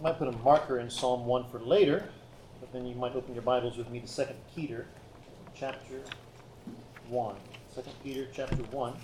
I might put a marker in Psalm 1 for later, but then you might open your Bibles with me to 2 Peter chapter 1. 2 Peter chapter 1.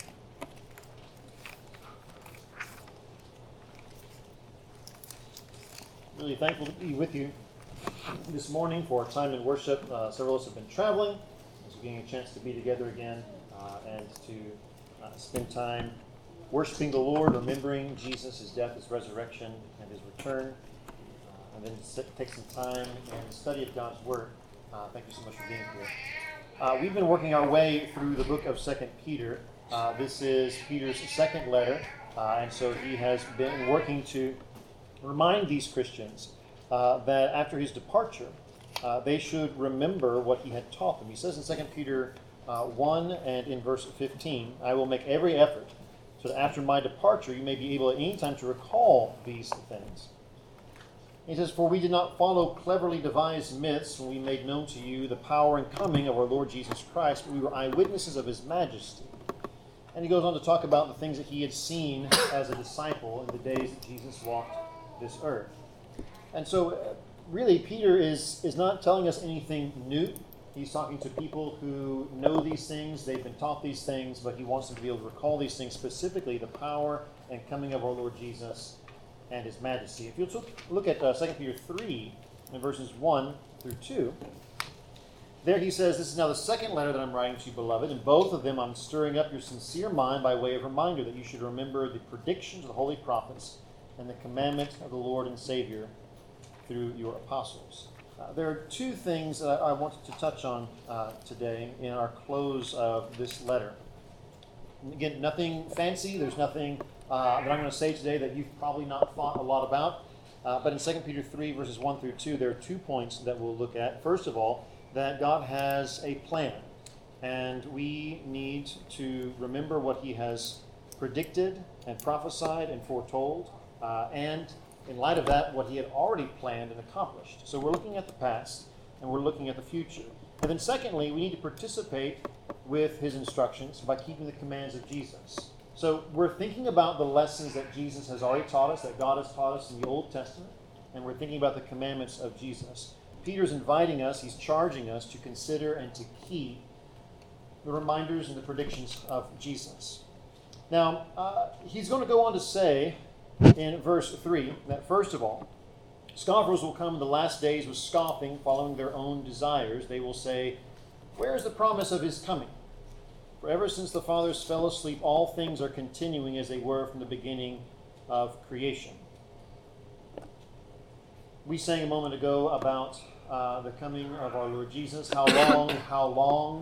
Really thankful to be with you this morning for our time in worship. Several of us have been traveling, so getting a chance to be together again and to spend time worshiping the Lord, remembering Jesus, His death, His resurrection, and His return, and then take some time in the study of God's Word. Thank you so much for being here. We've been working our way through the book of 2 Peter. This is Peter's second letter, and so he has been working to remind these Christians that after his departure, they should remember what he had taught them. He says in 2 Peter 1 and in verse 15, "I will make every effort so that after my departure you may be able at any time to recall these things." He says, "For we did not follow cleverly devised myths when we made known to you the power and coming of our Lord Jesus Christ, but we were eyewitnesses of His majesty." And he goes on to talk about the things that he had seen as a disciple in the days that Jesus walked this earth. And so really Peter is not telling us anything new. He's talking to people who know these things, they've been taught these things, but he wants them to be able to recall these things, specifically the power and coming of our Lord Jesus and His majesty. If you'll look at 2 Peter 3 and verses 1 through 2, there he says, "This is now the second letter that I'm writing to you, beloved. In both of them I'm stirring up your sincere mind by way of reminder that you should remember the predictions of the holy prophets and the commandment of the Lord and Savior through your apostles." There are two things that I wanted to touch on today in our close of this letter. And again, nothing fancy. There's nothing that I'm going to say today that you've probably not thought a lot about. But in 2 Peter 3, verses 1 through 2, there are 2 points that we'll look at. First of all, that God has a plan. And we need to remember what He has predicted and prophesied and foretold. And in light of that, what He had already planned and accomplished. So we're looking at the past and we're looking at the future. And then secondly, we need to participate with His instructions by keeping the commands of Jesus. So we're thinking about the lessons that Jesus has already taught us, that God has taught us in the Old Testament, and we're thinking about the commandments of Jesus. Peter's inviting us, he's charging us to consider and to keep the reminders and the predictions of Jesus. Now, he's going to go on to say in verse 3 that first of all, scoffers will come in the last days with scoffing, following their own desires. They will say, "Where is the promise of His coming? For ever since the fathers fell asleep, all things are continuing as they were from the beginning of creation." We sang a moment ago about the coming of our Lord Jesus. How long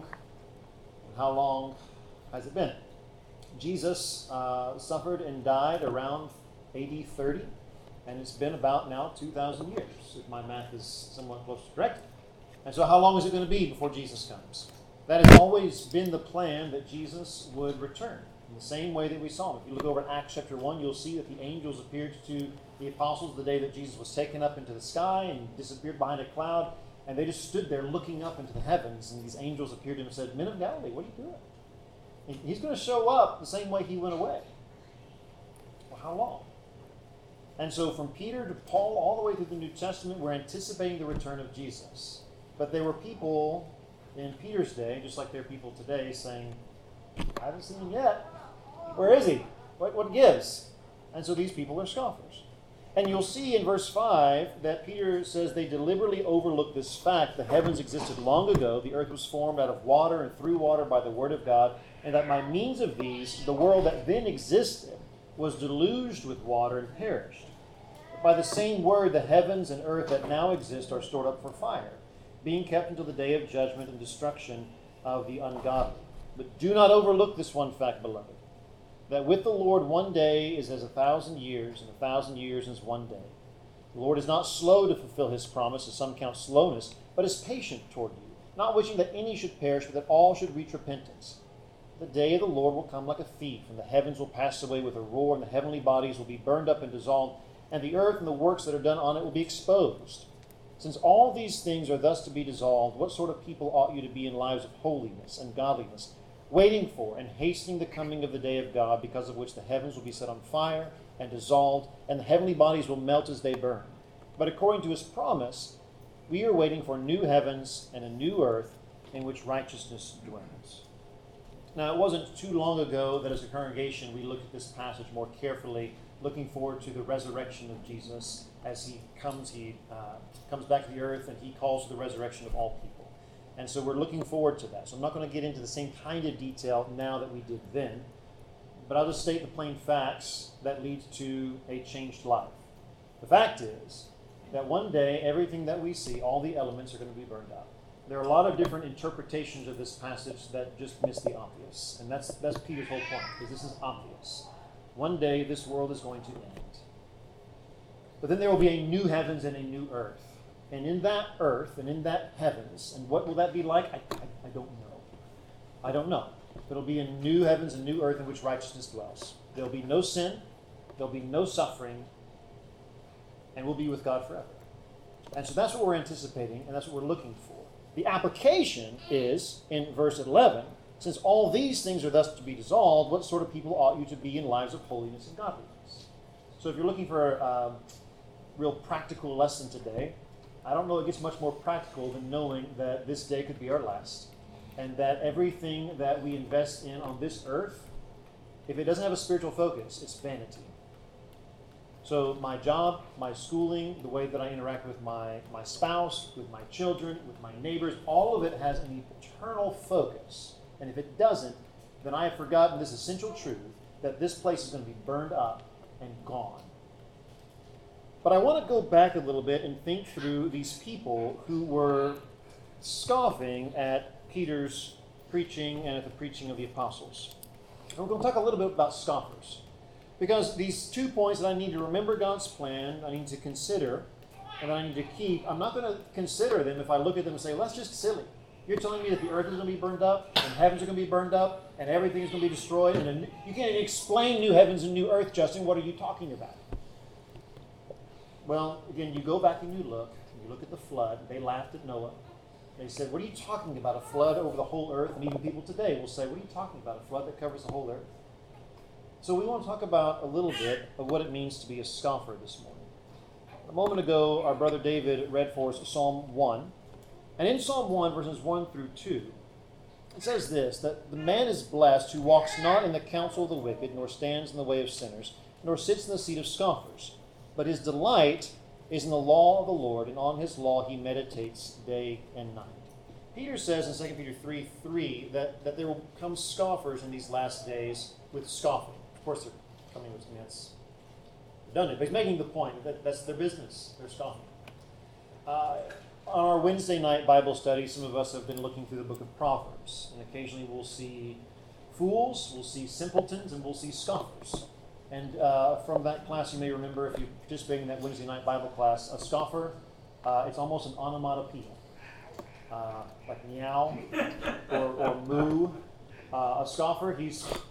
has it been? Jesus suffered and died around AD 30, and it's been about now 2,000 years, if my math is somewhat close to correct. And so how long is it going to be before Jesus comes? That has always been the plan, that Jesus would return in the same way that we saw Him. If you look over at Acts chapter 1, you'll see that the angels appeared to the apostles the day that Jesus was taken up into the sky and disappeared behind a cloud, and they just stood there looking up into the heavens, and these angels appeared to them and said, "Men of Galilee, what are you doing?" And He's going to show up the same way He went away. Well, how long? And so from Peter to Paul, all the way through the New Testament, we're anticipating the return of Jesus. But there were people in Peter's day, just like there are people today, saying, "I haven't seen Him yet. Where is He? What gives?" And so these people are scoffers. And you'll see in verse 5 that Peter says they deliberately overlook this fact: the heavens existed long ago, the earth was formed out of water and through water by the word of God, and that by means of these, the world that then existed was deluged with water and perished. But by the same word, the heavens and earth that now exist are stored up for fire, being kept until the day of judgment and destruction of the ungodly. But do not overlook this one fact, beloved, that with the Lord 1 day is as 1,000 years, and 1,000 years is 1 day. The Lord is not slow to fulfill His promise, as some count slowness, but is patient toward you, not wishing that any should perish, but that all should reach repentance. The day of the Lord will come like a thief, and the heavens will pass away with a roar, and the heavenly bodies will be burned up and dissolved, and the earth and the works that are done on it will be exposed. Since all these things are thus to be dissolved, what sort of people ought you to be in lives of holiness and godliness, waiting for and hastening the coming of the day of God, because of which the heavens will be set on fire and dissolved, and the heavenly bodies will melt as they burn? But according to his promise, we are waiting for new heavens and a new earth in which righteousness dwells. Now, it wasn't too long ago that as a congregation we looked at this passage more carefully, looking forward to the resurrection of Jesus as he comes back to the earth and he calls for the resurrection of all people. And so we're looking forward to that. So I'm not going to get into the same kind of detail now that we did then, but I'll just state the plain facts that lead to a changed life. The fact is that one day everything that we see, all the elements are going to be burned up. There are a lot of different interpretations of this passage that just miss the obvious. And that's Peter's whole point, because this is obvious. One day this world is going to end. But then there will be a new heavens and a new earth. And in that earth and in that heavens, and what will that be like? I don't know. I don't know. It'll be a new heavens and new earth in which righteousness dwells. There'll be no sin. There'll be no suffering. And we'll be with God forever. And so that's what we're anticipating, and that's what we're looking for. The application is, in verse 11, since all these things are thus to be dissolved, what sort of people ought you to be in lives of holiness and godliness? So if you're looking for a real practical lesson today, I don't know it gets much more practical than knowing that this day could be our last, and that everything that we invest in on this earth, if it doesn't have a spiritual focus, it's vanity. So my job, my schooling, the way that I interact with my spouse, with my children, with my neighbors, all of it has an eternal focus. And if it doesn't, then I have forgotten this essential truth that this place is going to be burned up and gone. But I want to go back a little bit and think through these people who were scoffing at Peter's preaching and at the preaching of the apostles. And we're going to talk a little bit about scoffers. Because these 2 points that I need to remember God's plan, I need to consider, and I need to keep, I'm not going to consider them if I look at them and say, well, that's just silly. You're telling me that the earth is going to be burned up, and heavens are going to be burned up, and everything is going to be destroyed, and you can't even explain new heavens and new earth, Justin. What are you talking about? Well, again, you go back and you look at the flood. They laughed at Noah. They said, what are you talking about, a flood over the whole earth? And even people today will say, what are you talking about, a flood that covers the whole earth? So we want to talk about a little bit of what it means to be a scoffer this morning. A moment ago, our brother David read for us Psalm 1. And in Psalm 1, verses 1 through 2, it says this, that the man is blessed who walks not in the counsel of the wicked, nor stands in the way of sinners, nor sits in the seat of scoffers. But his delight is in the law of the Lord, and on his law he meditates day and night. Peter says in 2 Peter 3:3 that there will come scoffers in these last days with scoffing. Of course, they're coming with that's redundant, but he's making the point that that's their business. They're scoffing. On our Wednesday night Bible study, some of us have been looking through the book of Proverbs, and occasionally we'll see fools, we'll see simpletons, and we'll see scoffers. And from that class, you may remember, if you participated in that Wednesday night Bible class, a scoffer, it's almost an onomatopoeia. Like meow or moo. A scoffer, he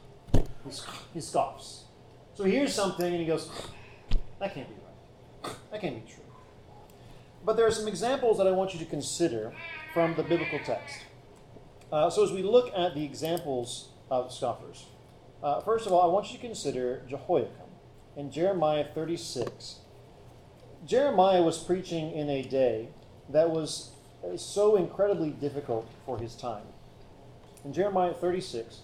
scoffs. So he hears something and he goes, that can't be right. That can't be true. But there are some examples that I want you to consider from the biblical text. So as we look at the examples of scoffers, first of all, I want you to consider Jehoiakim in Jeremiah 36. Jeremiah was preaching in a day that was so incredibly difficult for his time. In Jeremiah 36,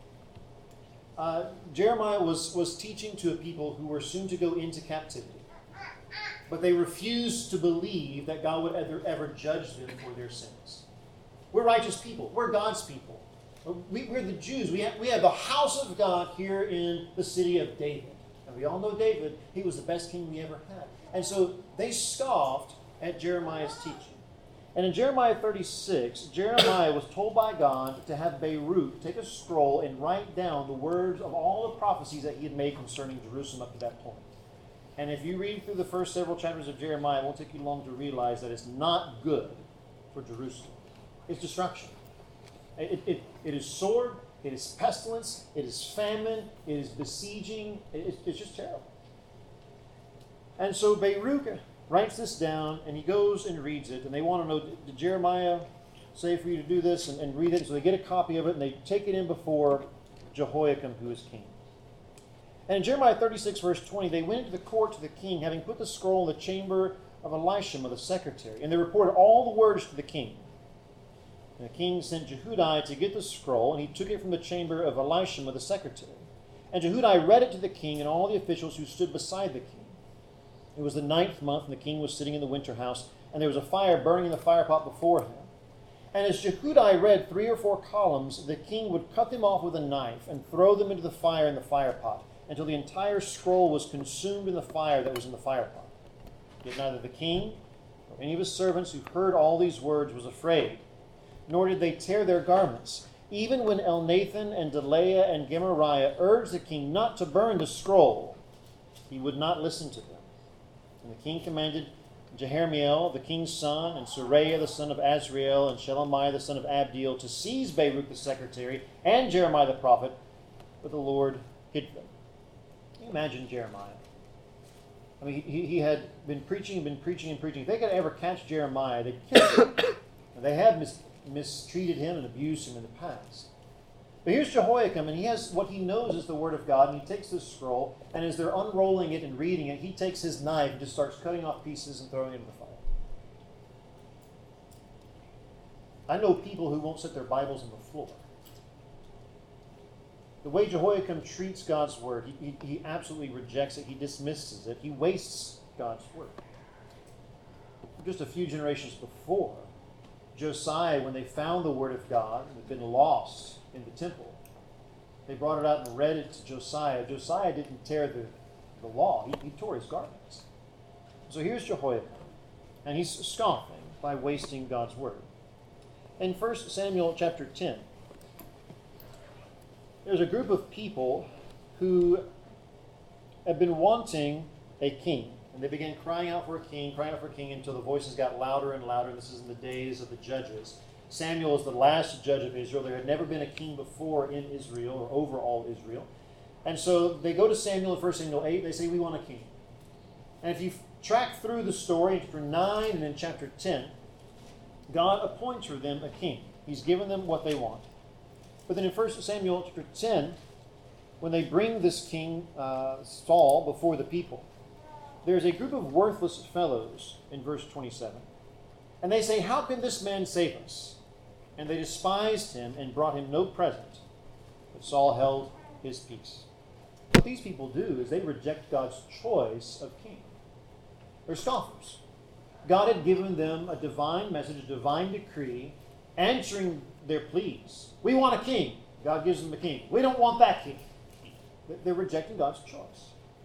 Jeremiah was teaching to a people who were soon to go into captivity. But they refused to believe that God would ever judge them for their sins. We're righteous people. We're God's people. We're the Jews. We have the house of God here in the city of David. And we all know David. He was the best king we ever had. And so they scoffed at Jeremiah's teaching. And in Jeremiah 36, Jeremiah was told by God to have Baruch take a scroll and write down the words of all the prophecies that he had made concerning Jerusalem up to that point. And if you read through the first several chapters of Jeremiah, it won't take you long to realize that it's not good for Jerusalem. It's destruction. It is sword, it is pestilence, it is famine, it is besieging. It's just terrible. And so Baruch writes this down, and he goes and reads it, and they want to know, did Jeremiah say for you to do this and read it? So they get a copy of it, and they take it in before Jehoiakim, who is king. And in Jeremiah 36, verse 20, they went into the court to the king, having put the scroll in the chamber of Elishama the secretary. And they reported all the words to the king. And the king sent Jehudi to get the scroll, and he took it from the chamber of Elishama the secretary. And Jehudi read it to the king and all the officials who stood beside the king. It was the 9th month, and the king was sitting in the winter house, and there was a fire burning in the firepot before him. And as Jehudi read 3 or 4 columns, the king would cut them off with a knife and throw them into the fire in the firepot, until the entire scroll was consumed in the fire that was in the firepot. Yet neither the king nor any of his servants who heard all these words was afraid, nor did they tear their garments. Even when Elnathan and Delaiah and Gemariah urged the king not to burn the scroll, he would not listen to them. And the king commanded Jehermiel, the king's son, and Seraiah, the son of Azriel, and Shelemiah, the son of Abdiel, to seize Baruch the secretary and Jeremiah the prophet, but the Lord hid them. Can you imagine Jeremiah? I mean, he had been preaching. If they could ever catch Jeremiah, they'd kill him. And they had mistreated him and abused him in the past. But here's Jehoiakim, and he has what he knows is the word of God, and he takes this scroll, and as they're unrolling it and reading it, he takes his knife and just starts cutting off pieces and throwing it into the fire. I know people who won't set their Bibles on the floor. The way Jehoiakim treats God's word, he absolutely rejects it, he dismisses it, he wastes God's word. Just a few generations before, Josiah, when they found the word of God, it had been lost in the temple, they brought it out and read it to Josiah. Josiah didn't tear the law, he tore his garments. So here's Jehoiakim, and he's scoffing by wasting God's word. In 1 Samuel chapter 10, there's a group of people who have been wanting a king. And they began crying out for a king, until the voices got louder and louder. This is in the days of the judges. Samuel is the last judge of Israel. There had never been a king before in Israel or over all Israel. And so they go to Samuel in 1 Samuel 8. They say, we want a king. And if you track through the story in chapter 9 and in chapter 10, God appoints for them a king. He's given them what they want. But then in 1 Samuel chapter 10, when they bring this king Saul before the people, there's a group of worthless fellows in verse 27. And they say, how can this man save us? And they despised him and brought him no present. But Saul held his peace. What these people do is they reject God's choice of king. They're scoffers. God had given them a divine message, a divine decree, answering their pleas. We want a king. God gives them a king. We don't want that king. They're rejecting God's choice.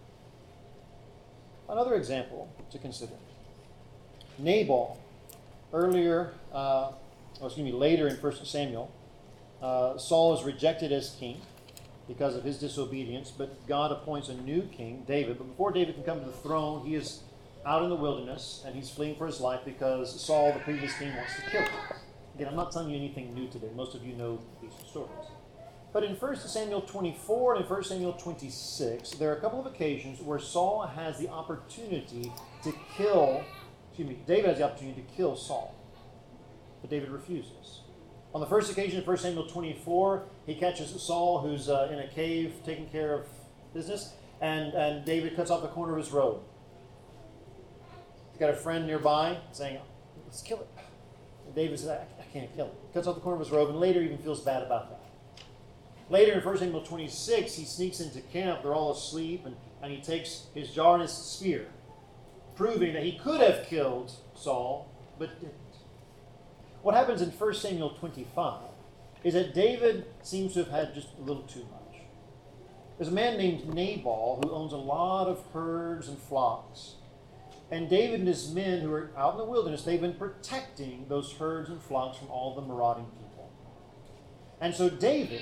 Another example to consider. Nabal, later in 1 Samuel, Saul is rejected as king because of his disobedience, but God appoints a new king, David. But before David can come to the throne, he is out in the wilderness, and he's fleeing for his life because Saul, the previous king, wants to kill him. Again, I'm not telling you anything new today. Most of you know these stories. But in 1 Samuel 24 and in 1 Samuel 26, there are a couple of occasions where Saul has the opportunity to David has the opportunity to kill Saul. But David refuses. On the first occasion, in 1 Samuel 24, he catches Saul, who's in a cave taking care of business, and David cuts off the corner of his robe. He's got a friend nearby saying, let's kill it. And David says, I can't kill it. Cuts off the corner of his robe, and later even feels bad about that. Later in 1 Samuel 26, he sneaks into camp. They're all asleep, and he takes his jar and his spear, proving that he could have killed Saul, but didn't. What happens in 1 Samuel 25 is that David seems to have had just a little too much. There's a man named Nabal who owns a lot of herds and flocks. And David and his men who are out in the wilderness, they've been protecting those herds and flocks from all the marauding people. And so David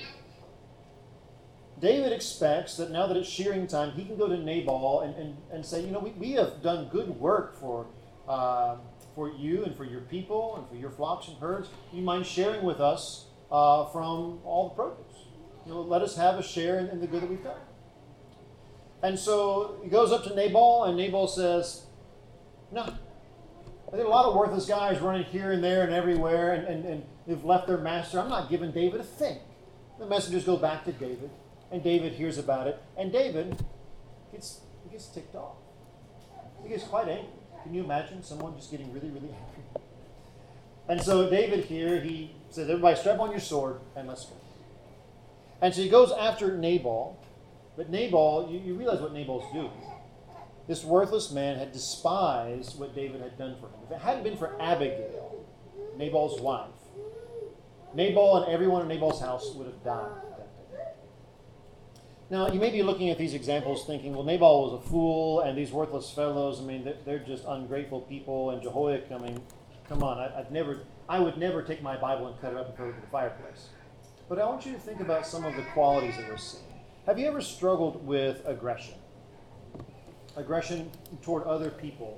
expects that now that it's shearing time, he can go to Nabal and say, we have done good work for you and for your people and for your flocks and herds. Do you mind sharing with us from all the produce? Let us have a share in the good that we've done. And so he goes up to Nabal, and Nabal says, no. I think a lot of worthless guys running here and there and everywhere, and they've left their master. I'm not giving David a thing. The messengers go back to David, and David hears about it, and David gets ticked off. He gets quite angry. Can you imagine someone just getting really, really angry? And so David here, he says, everybody strap on your sword and let's go. And so he goes after Nabal. But Nabal, you realize what Nabal's doing. This worthless man had despised what David had done for him. If it hadn't been for Abigail, Nabal's wife, Nabal and everyone in Nabal's house would have died that day. Now, you may be looking at these examples thinking, well, Nabal was a fool, and these worthless fellows, I mean, they're just ungrateful people, and Jehoiakim, I mean, come on, I would never take my Bible and cut it up and throw it to the fireplace. But I want you to think about some of the qualities that we're seeing. Have you ever struggled with aggression? Aggression toward other people?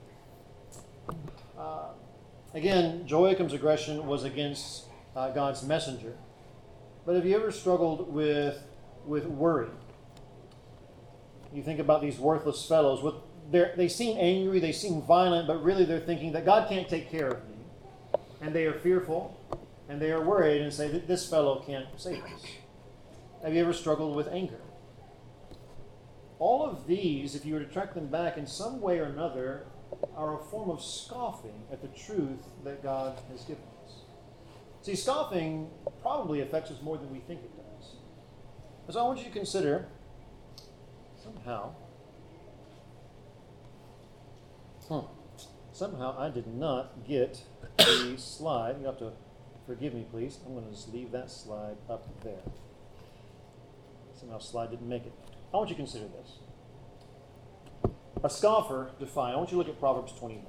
Again, Jehoiakim's aggression was against God's messenger. But have you ever struggled with worry? You think about these worthless fellows. They seem angry, they seem violent, but really they're thinking that God can't take care of me. And they are fearful, and they are worried, and say that this fellow can't save us. Have you ever struggled with anger? All of these, if you were to track them back in some way or another, are a form of scoffing at the truth that God has given us. See, scoffing probably affects us more than we think it does. And so I want you to consider, somehow I did not get the slide. You have to forgive me, please. I'm going to just leave that slide up there. Somehow slide didn't make it. I want you to consider this. A scoffer defiant. I want you to look at Proverbs 21.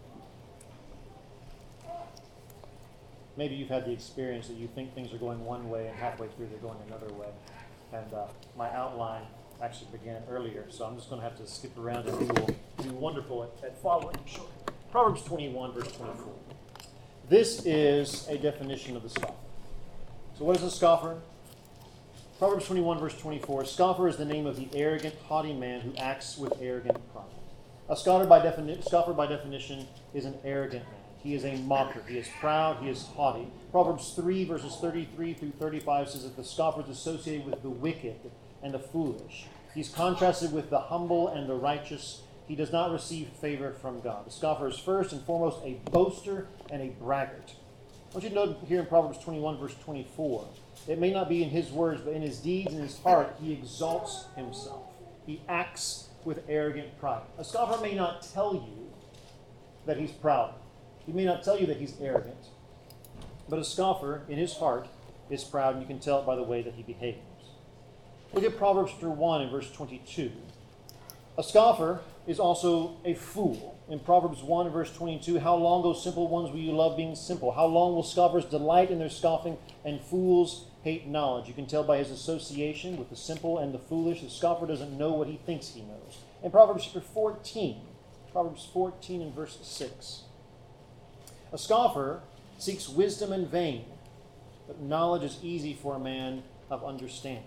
Maybe you've had the experience that you think things are going one way and halfway through they're going another way. And my outline actually began earlier, so I'm just going to have to skip around, and you will do wonderful at following. Sure. Proverbs 21, verse 24. This is a definition of the scoffer. So what is a scoffer? Proverbs 21, verse 24. Scoffer is the name of the arrogant, haughty man who acts with arrogant pride. A scoffer by definition is an arrogant man. He is a mocker. He is proud. He is haughty. Proverbs 3, verses 33 through 35 says that the scoffer is associated with the wicked and the foolish. He's contrasted with the humble and the righteous. He does not receive favor from God. The scoffer is first and foremost a boaster and a braggart. I want you to note here in Proverbs 21, verse 24, it may not be in his words, but in his deeds and his heart, he exalts himself. He acts with arrogant pride. A scoffer may not tell you that he's proud. He may not tell you that he's arrogant. But a scoffer, in his heart, is proud, and you can tell it by the way that he behaves. Look at Proverbs 1 and verse 22. A scoffer is also a fool. In Proverbs 1 and verse 22, how long, O simple ones, will you love being simple? How long will scoffers delight in their scoffing, and fools hate knowledge? You can tell by his association with the simple and the foolish. The scoffer doesn't know what he thinks he knows. In Proverbs 14 and verse 6, a scoffer seeks wisdom in vain, but knowledge is easy for a man of understanding.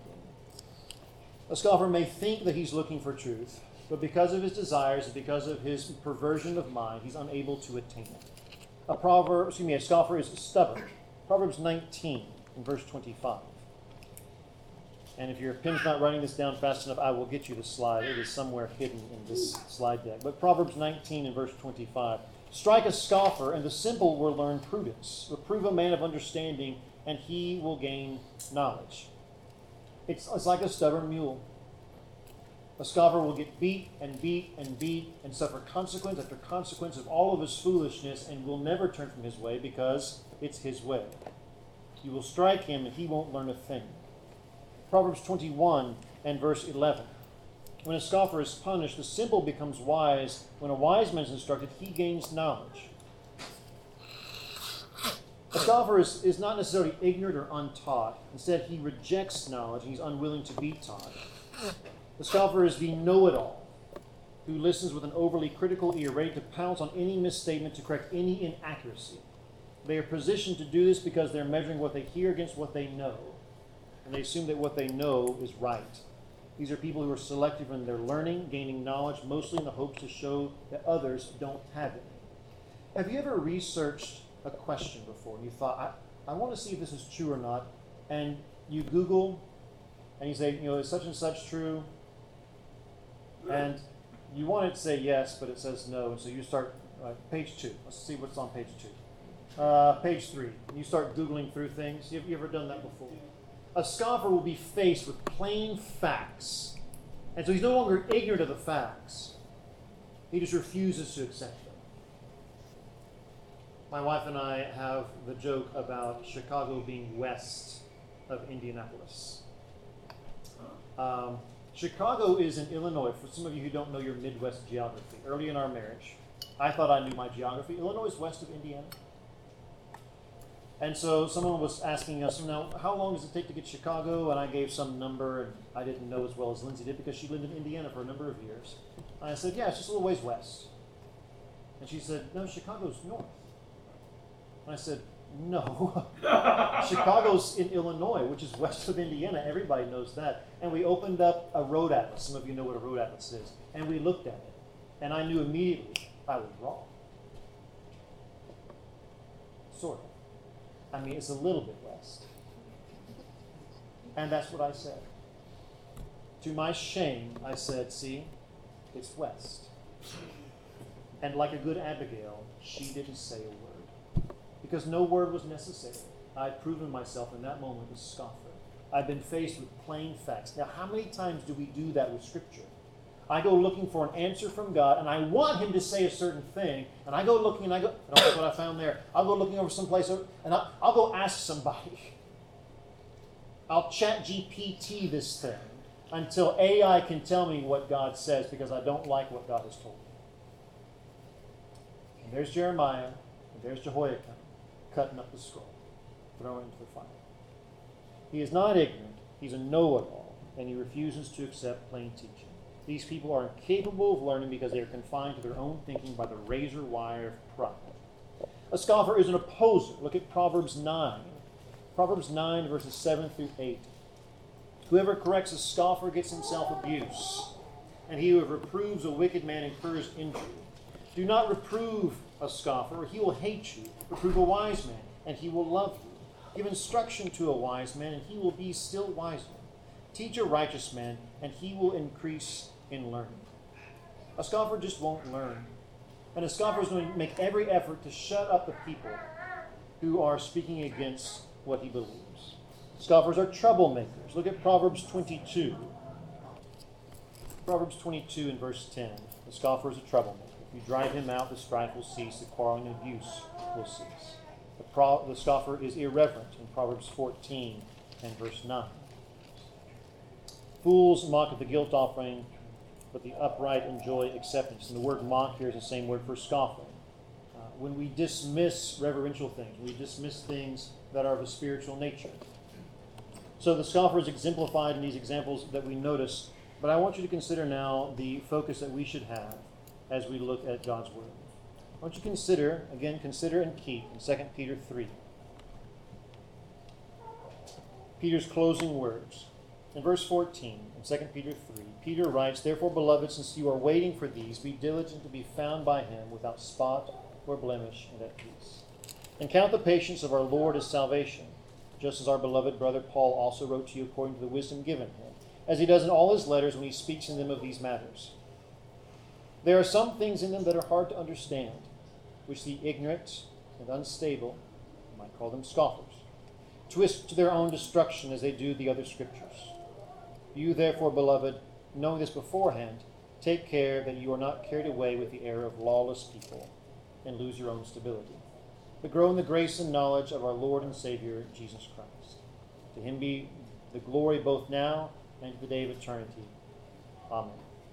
A scoffer may think that he's looking for truth, but because of his desires and because of his perversion of mind, he's unable to attain it. A scoffer is stubborn. Proverbs 19 and verse 25. And if your pen's not writing this down fast enough, I will get you the slide. It is somewhere hidden in this slide deck. But Proverbs 19 and verse 25. Strike a scoffer, and the simple will learn prudence. Reprove a man of understanding, and he will gain knowledge. It's like a stubborn mule. A scoffer will get beat and beat and beat and suffer consequence after consequence of all of his foolishness, and will never turn from his way because it's his way. You will strike him, and he won't learn a thing. Proverbs 21 and verse 11. When a scoffer is punished, the simple becomes wise. When a wise man is instructed, he gains knowledge. A scoffer is not necessarily ignorant or untaught. Instead, he rejects knowledge and he's unwilling to be taught. The scoffer is the know-it-all, who listens with an overly critical ear, ready to pounce on any misstatement to correct any inaccuracy. They are positioned to do this because they're measuring what they hear against what they know, and they assume that what they know is right. These are people who are selective in their learning, gaining knowledge, mostly in the hopes to show that others don't have it. Have you ever researched a question before and you thought, I want to see if this is true or not, and you Google and you say, is such and such true? And You want it to say yes, but it says no, and so you start page 2. Let's see what's on page 2. Page 3. You start Googling through things. You ever done that before? A scoffer will be faced with plain facts, and so he's no longer ignorant of the facts. He just refuses to accept them. My wife and I have the joke about Chicago being west of Indianapolis. Chicago is in Illinois. For some of you who don't know your Midwest geography, early in our marriage, I thought I knew my geography. Illinois is west of Indiana. And so someone was asking us, now, how long does it take to get to Chicago? And I gave some number, and I didn't know as well as Lindsay did because she lived in Indiana for a number of years. And I said, yeah, it's just a little ways west. And she said, no, Chicago's north. And I said, no. Chicago's in Illinois, which is west of Indiana. Everybody knows that. And we opened up a road atlas. Some of you know what a road atlas is. And we looked at it. And I knew immediately I was wrong. Sort of. I mean, it's a little bit west. And that's what I said. To my shame, I said, see, it's west. And like a good Abigail, she didn't say a word. Because no word was necessary. I had proven myself in that moment a scoffer. I've been faced with plain facts. Now, how many times do we do that with Scripture? I go looking for an answer from God, and I want Him to say a certain thing, and I go looking, and I don't know what I found there. I'll go looking over someplace, and I'll go ask somebody. I'll chat GPT this thing until AI can tell me what God says, because I don't like what God has told me. And there's Jeremiah, and there's Jehoiakim, cutting up the scroll, throwing it into the fire. He is not ignorant. He's a know-it-all, and he refuses to accept plain teaching. These people are incapable of learning because they are confined to their own thinking by the razor wire of pride. A scoffer is an opposer. Look at Proverbs 9. Proverbs 9, verses 7 through 8. Whoever corrects a scoffer gets himself abuse, and he who reproves a wicked man incurs injury. Do not reprove a scoffer, or he will hate you. Reprove a wise man, and he will love you. Give instruction to a wise man, and he will be still wiser. Teach a righteous man, and he will increase in learning. A scoffer just won't learn. And a scoffer is going to make every effort to shut up the people who are speaking against what he believes. Scoffers are troublemakers. Look at Proverbs 22. Proverbs 22 and verse 10. The scoffer is a troublemaker. If you drive him out, the strife will cease, the quarreling and abuse will cease. The scoffer is irreverent in Proverbs 14 and verse 9. Fools mock at the guilt offering, but the upright enjoy acceptance. And the word mock here is the same word for scoffer. When we dismiss reverential things, we dismiss things that are of a spiritual nature. So the scoffer is exemplified in these examples that we notice, but I want you to consider now the focus that we should have as we look at God's Word. I want you to consider and keep in 2 Peter 3. Peter's closing words. In verse 14, in 2 Peter 3, Peter writes, "Therefore, beloved, since you are waiting for these, be diligent to be found by him without spot or blemish and at peace. And count the patience of our Lord as salvation, just as our beloved brother Paul also wrote to you according to the wisdom given him, as he does in all his letters when he speaks in them of these matters. There are some things in them that are hard to understand, which the ignorant and unstable, you might call them scoffers, twist to their own destruction as they do the other scriptures. You, therefore, beloved, knowing this beforehand, take care that you are not carried away with the error of lawless people and lose your own stability, but grow in the grace and knowledge of our Lord and Savior, Jesus Christ. To him be the glory both now and to the day of eternity. Amen."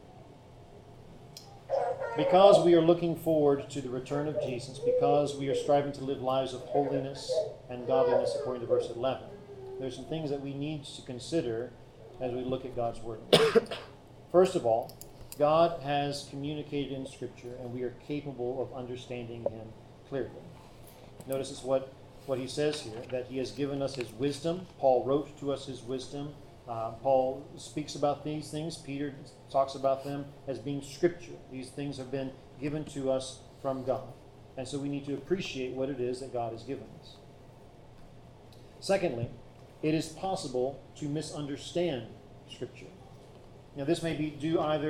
Because we are looking forward to the return of Jesus, because we are striving to live lives of holiness and godliness according to verse 11, there's some things that we need to consider as we look at God's Word. First of all, God has communicated in Scripture, and we are capable of understanding Him clearly. Notice it's what he says here, that He has given us His wisdom. Paul wrote to us His wisdom. Paul speaks about these things. Peter talks about them as being Scripture. These things have been given to us from God. And so we need to appreciate what it is that God has given us. Secondly, it is possible to misunderstand Scripture. Now, this may be due either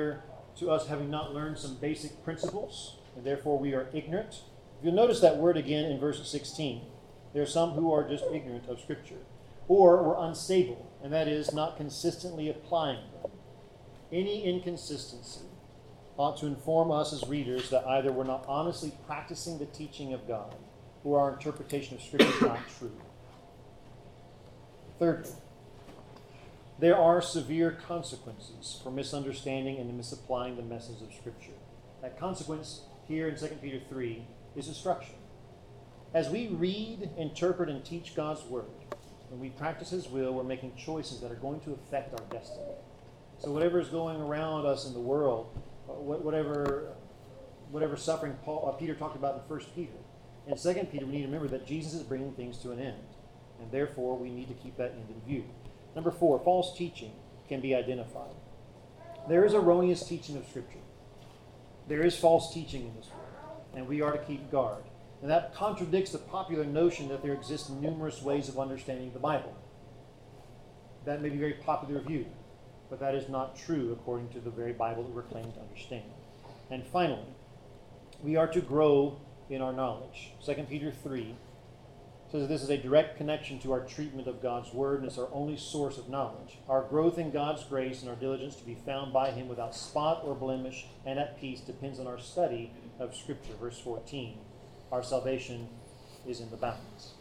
to us having not learned some basic principles, and therefore we are ignorant. You'll notice that word again in verse 16. There are some who are just ignorant of Scripture, or were unstable, and that is not consistently applying them. Any inconsistency ought to inform us as readers that either we're not honestly practicing the teaching of God, or our interpretation of Scripture is not true. Thirdly, there are severe consequences for misunderstanding and misapplying the message of Scripture. That consequence here in 2 Peter 3 is instruction. As we read, interpret, and teach God's Word, when we practice His will, we're making choices that are going to affect our destiny. So whatever is going around us in the world, whatever suffering Peter talked about in 1 Peter, in 2 Peter, we need to remember that Jesus is bringing things to an end, and therefore we need to keep that end in view. Number 4, false teaching can be identified. There is erroneous teaching of Scripture. There is false teaching in this world, and we are to keep guard. And that contradicts the popular notion that there exist numerous ways of understanding the Bible. That may be a very popular view, but that is not true according to the very Bible that we're claiming to understand. And finally, we are to grow in our knowledge. 2 Peter 3 says this is a direct connection to our treatment of God's Word, and it's our only source of knowledge. Our growth in God's grace and our diligence to be found by Him without spot or blemish and at peace depends on our study of Scripture. Verse 14, our salvation is in the balance.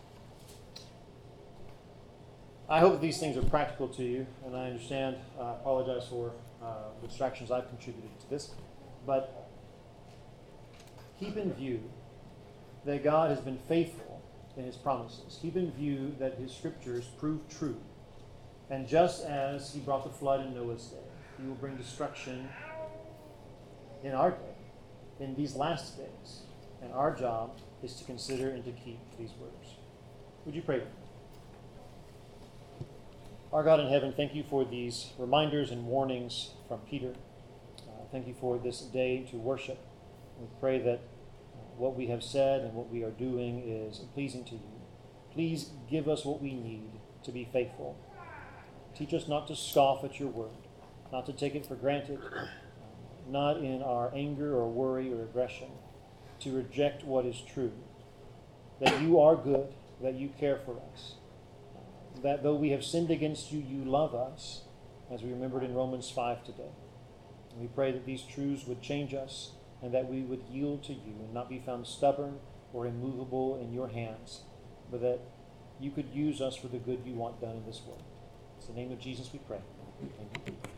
I hope that these things are practical to you, and I understand, I apologize for the distractions I've contributed to this, but keep in view that God has been faithful in His promises. Keep in view that His Scriptures prove true. And just as He brought the flood in Noah's day, He will bring destruction in our day, in these last days. And our job is to consider and to keep these words. Would you pray with me? Our God in heaven, thank You for these reminders and warnings from Peter. Thank You for this day to worship. We pray that what we have said and what we are doing is pleasing to You. Please give us what we need to be faithful. Teach us not to scoff at Your word, not to take it for granted, not in our anger or worry or aggression, to reject what is true, that You are good, that You care for us, that though we have sinned against You, You love us, as we remembered in Romans 5 today. And we pray that these truths would change us, and that we would yield to You and not be found stubborn or immovable in Your hands, but that You could use us for the good You want done in this world. It's in the name of Jesus we pray. Amen.